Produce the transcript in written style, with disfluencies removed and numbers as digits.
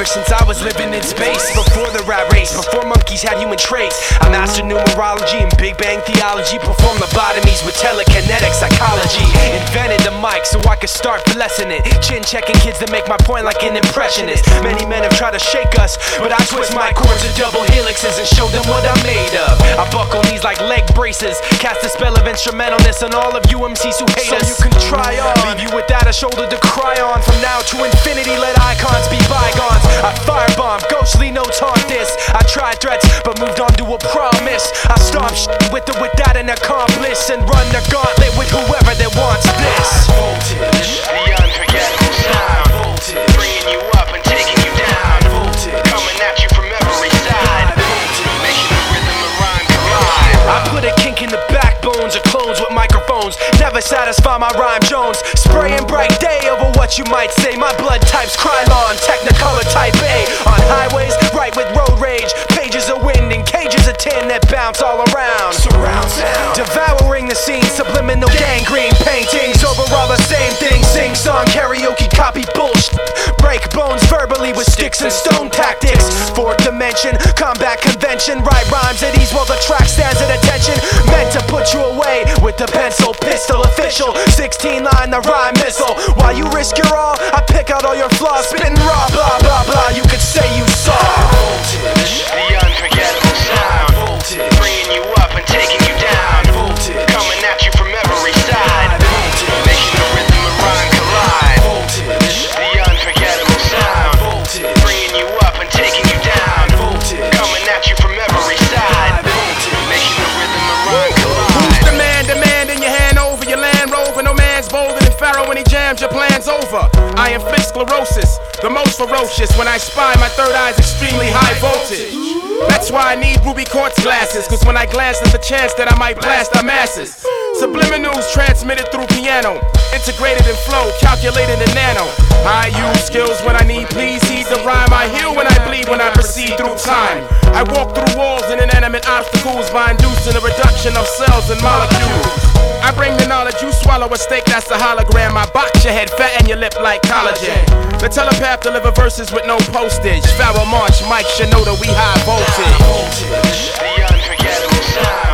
ever since I was living in space. Before the rat race, before monkeys had human traits, I mastered numerology and Big Bang theology. Performed lobotomies with telekinetic psychology. Invented the mic so I could start blessing it. Chin checking kids to make my point like an impressionist. Many men have tried to shake us, but I twist my cords to double helixes and show them what I'm made of. I buckle these like leg braces, cast a spell of instrumentalness on all of you MCs who hate us. So you can try on, leave you without a shoulder to cry on. From now to infinity, let icons be bygones. I firebomb, ghostly notes haunt this. I tried threats, but moved on to a promise. I stomp with or without an accomplice, and run the gauntlet with whoever that wants this. Voltage, the unforgettable sound. Voltage, bringing you up and taking you down. Voltage, coming at you from every side. Voltage, making the rhythm and rhyme collide. I put a kink in the backbones of clones with microphones. Never satisfy my rhyme Jones. Spraying bright day over what you might say. My blood type's Krylon, Technicolor type A. On highways, right with road rage. Pages of wind and cages of tin that bounce all around. Surround sound, devouring the scene. Subliminal gangrene paintings over all the same things. Sing song, karaoke, copy bullshit. Break bones verbally with sticks and stone tactics. Fourth dimension, combat convention. Write rhymes at ease while the track stands at attention. Meant to put you away with the pencil pistol official. 16 line the rhyme missile. While you risk your all, I pick out all your flaws. Spitting raw, blah blah blah. You could say you saw voltage, the unforgettable sound. Voltage, bringing you up and taking you down. Voltage, coming at you from every side. Voltage, making the rhythm and rhyme collide. Voltage, the unforgettable sound. Voltage, bringing you up and taking you down. Voltage, coming at you from every side. Voltage, making the rhythm and rhyme collide. Who's the man demanding your hand over your Land Rover? No man's bolder than Pharaoh when he jams your plans over. I inflict sclerosis, the most ferocious. When I spy, my third eye's extremely high voltage. That's why I need ruby quartz glasses, cause when I glance there's a chance that I might blast our masses. Subliminals transmitted through piano, integrated in flow, calculated in nano. I use skills when I need, please heed the rhyme. I heal when I bleed, when I proceed through time. I walk through walls and inanimate obstacles by inducing a reduction of cells and molecules. I bring the knowledge, you swallow a steak, that's a hologram. I box your head, fatten your lip like collagen. The telepath deliver verses with no postage. Pharaoh March, Mike Shinoda, we high voltage. The unforgettable sound.